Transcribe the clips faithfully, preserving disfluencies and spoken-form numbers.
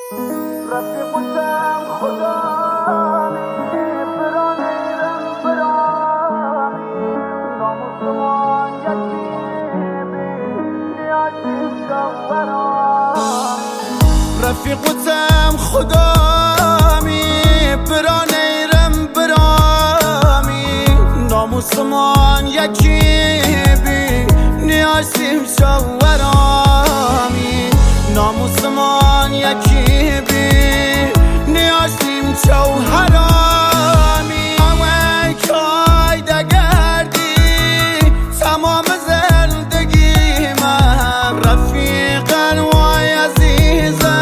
رفیقم خدا رفیقتم خدا می برانیرم برامی ناموسمان یکی بی نیازیم شورامی ناموسمان یکی بی نیازیم شورامی اوه کای دگردی تمام زندگی من رفیقن وای عزیزم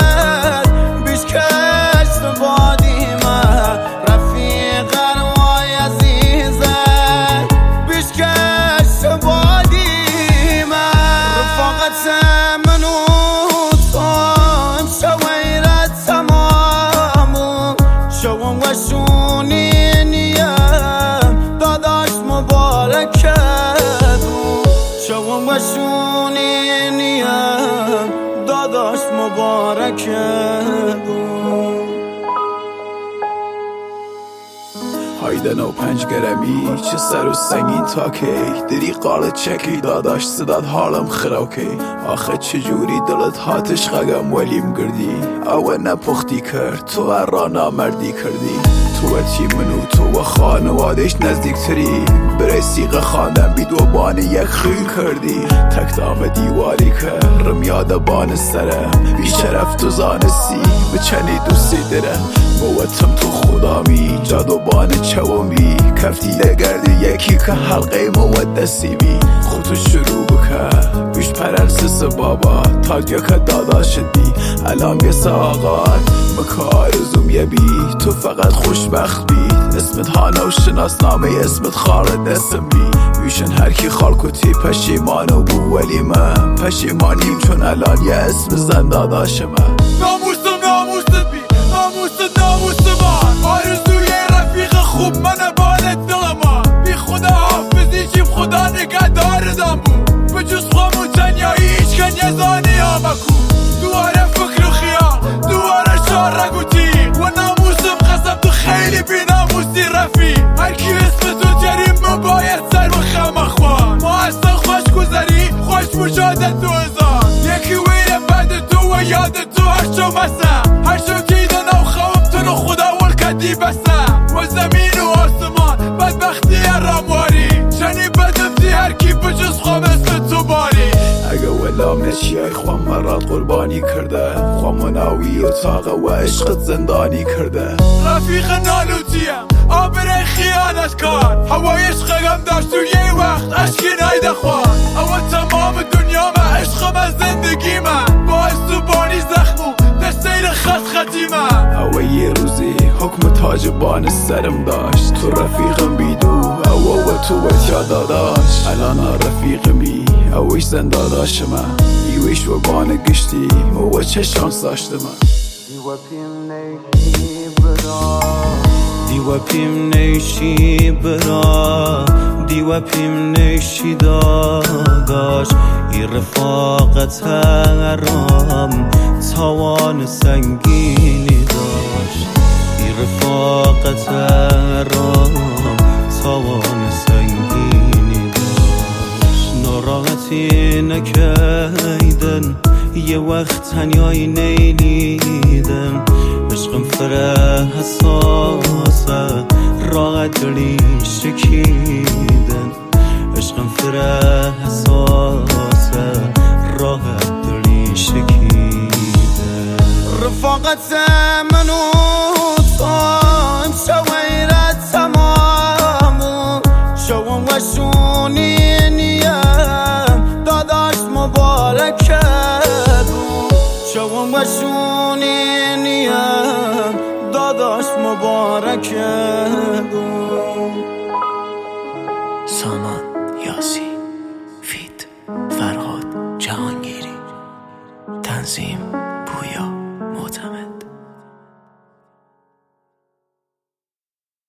شوم وشونی نیم داداش مبارکه بود شوم وشونی نیم داداش مبارکه بود هایدن و پنج گرمی چه سر و سنگین تا کی دری قال چکی داداش صداد حالم خراوکی آخه چجوری دلت هاتش خگم ولیم گردی او نپختی کرد تو را نامردی کردی تو تی منو تو و خانوادش نزدیک تری برای سیغ خواندن بی دو بان یک خیل کردی تک دام دیواری کرم یاد بان سرم بی شرف تو زانسی به چنی دوستی درم موتم تو خدامی جادو بان چومی کفتی لگردی یکی که حلقه مودسی بی خودتو شروع بکر بیش پرنسس بابا تا که دادا شدی الان یه ساقات مکارزم یه بی تو فقط خوشبخت بی اسمت هانا و شناسنامه اسمت خالد اسم بی بیشن هر کی خالکوتی پشیمانو بو ولی من پشیمانیم چون الان یه اسم زن داداش من ناموسم ناموست بی ناموست ناموست من آرزوی رفیق خوب من بالت دلم بی خدا حافظی چیم خدا نگه داردم بود بجز خامون تنیایی هیچ کن یه زانی آمکو دواره فکر و خیال دواره شار رگوتی و ناموسم قسم تو خیلی بی ناموسی رفیق هر کی اسم تو جریم باید سر بخم اخوان ما اصلا خوش گذری خوش مجادت دو هزار یکی ویره بعد تو و یاد تو هر شو مسا هر شو کیدن و خوام تو رو خدا والکدی بسا و زمین و آسمان بدبختی رامواری چنی بدم دی هر کی بجز خوام اسم تو باری اگه ولا مشیای خوام مراد قربانی کرده خوام مناوی و تاقه و عشقت زندانی کرده رفیق نالوتیم آبره خیانت کار هوای عشقم داشت تو یه وقت عشقی نایده خواد اما تمام دنیا من عشقم از زندگی من باعث تو بانی زخمو در سیر خط خطی من اوه یه روزی حکم تاج بان سرم داشت تو رفیقم بیدو اوه و تو وچا داداش الان رفیق می اوش زن داداش من ایوش و بان گشتی و چه شانس داشته من دیو پیم نیشی برا دیو پیم نیشی برا دیو پیم نیشی داداش ای رفاقت رام توان سنگینی داشت ای رفاقت رام توان سنگینی داشت ناراحتی نکیدن یه وقت تنیایی نیلیدن عشقم فره حساسه راحت دلی شکیدن عشقم فره حساسه راحت دلی شکیدن رفاقت من و تو امشب غیرت تمامون شوم وشونی نیم داداش مبارکه بود شوم وشونی نیم داداش مبارکه بود سامان یاسی فیت فرهاد جهانگیری تنظیم